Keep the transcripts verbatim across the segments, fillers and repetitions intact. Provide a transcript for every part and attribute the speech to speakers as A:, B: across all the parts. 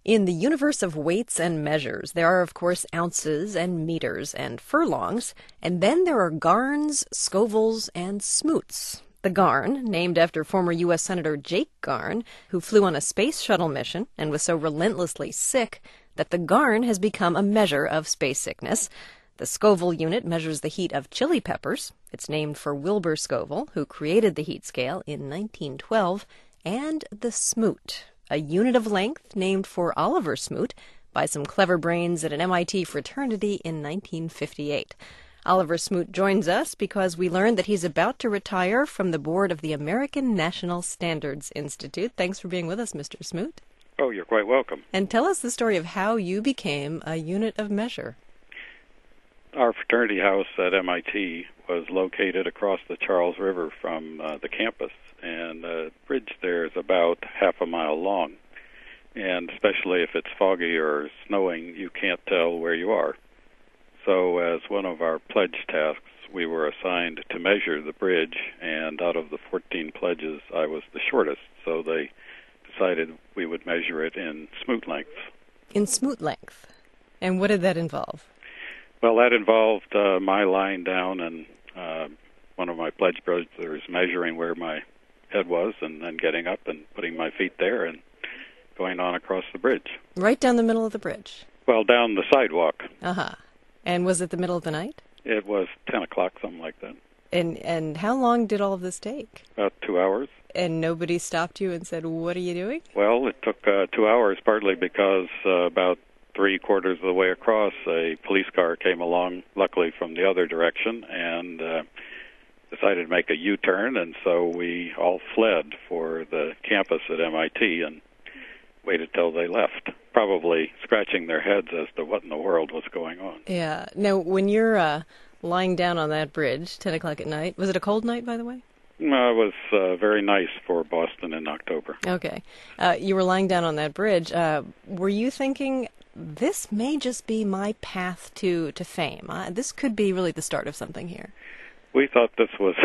A: In the universe of weights and measures, there are, of course, ounces and meters and furlongs, and then there are garns, scovels, and smoots. The garn, named after former U S Senator Jake Garn, who flew on a space shuttle mission and was so relentlessly sick that the garn has become a measure of space sickness. The Scoville unit measures the heat of chili peppers. It's named for Wilbur Scoville, who created the heat scale in nineteen twelve. And the smoot, a unit of length named for Oliver Smoot by some clever brains at an M I T fraternity in nineteen fifty-eight. Oliver Smoot joins us because we learned that he's about to retire from the board of the American National Standards Institute. Thanks for being with us, Mister Smoot.
B: Oh, you're quite welcome.
A: And tell us the story of how you became a unit of measure.
B: Our fraternity house at M I T was located across the Charles River from uh, the campus, and the bridge there is about half a mile long. And especially if it's foggy or snowing, you can't tell where you are. So as one of our pledge tasks, we were assigned to measure the bridge, and out of the fourteen pledges, I was the shortest, so they decided we would measure it in smoot length.
A: In smoot length? And what did that involve?
B: Well, that involved uh, my lying down and uh, one of my pledge brothers measuring where my head was, and then getting up and putting my feet there and going on across the bridge.
A: Right down the middle of the bridge?
B: Well, down the sidewalk.
A: Uh-huh. And was it the middle of the night?
B: It was ten o'clock, something like that.
A: And and how long did all of this take?
B: About two hours.
A: And nobody stopped you and said, what are you doing?
B: Well, it took uh, two hours, partly because uh, about three quarters of the way across, a police car came along, luckily from the other direction, and uh, decided to make a U-turn, and so we all fled for the campus at M I T and waited till they left, probably scratching their heads as to what in the world was going on.
A: Yeah. Now, when you're uh, lying down on that bridge, ten o'clock at night, was it a cold night, by the way?
B: No, it was uh, very nice for Boston in October.
A: Okay. Uh, you were lying down on that bridge. Uh, were you thinking, this may just be my path to, to fame? Uh, this could be really the start of something here.
B: We thought this was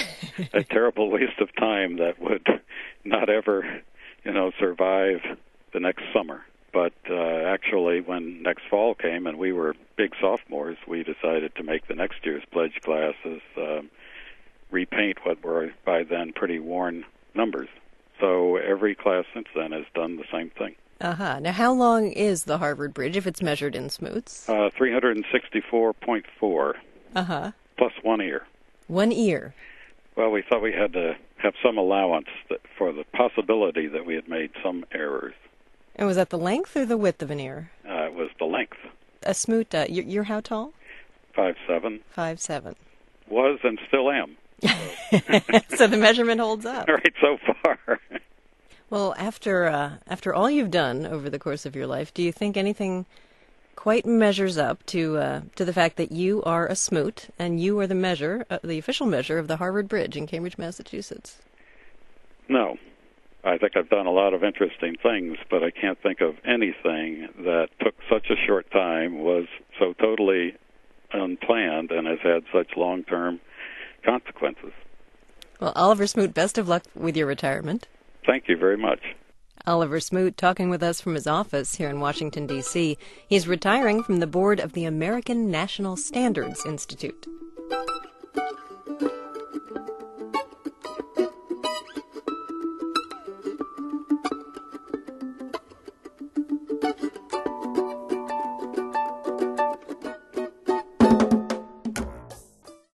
B: a terrible waste of time that would not ever, you know, survive the next summer. But uh, actually, when next fall came and we were big sophomores, we decided to make the next year's pledge classes um, repaint what were by then pretty worn numbers. So every class since then has done the same thing.
A: Uh-huh. Now, how long is the Harvard Bridge if it's measured in smoots?
B: Uh, three hundred sixty-four point four.
A: Uh-huh.
B: Plus one ear.
A: One ear.
B: Well, we thought we had to have some allowance that, for the possibility that we had made some errors.
A: And was that the length or the width of an ear?
B: Uh, it was the length.
A: A smoot, uh, you're, you're how tall?
B: Five seven.
A: Five seven.
B: Was and still am.
A: So, so the measurement holds up.
B: Right, so far.
A: Well, after uh, after all you've done over the course of your life, do you think anything quite measures up to uh, to the fact that you are a smoot and you are the measure, uh, the official measure of the Harvard Bridge in Cambridge, Massachusetts?
B: No. I think I've done a lot of interesting things, but I can't think of anything that took such a short time, was so totally unplanned, and has had such long-term consequences.
A: Well, Oliver Smoot, best of luck with your retirement.
B: Thank you very much.
A: Oliver Smoot talking with us from his office here in Washington, D C He's retiring from the board of the American National Standards Institute.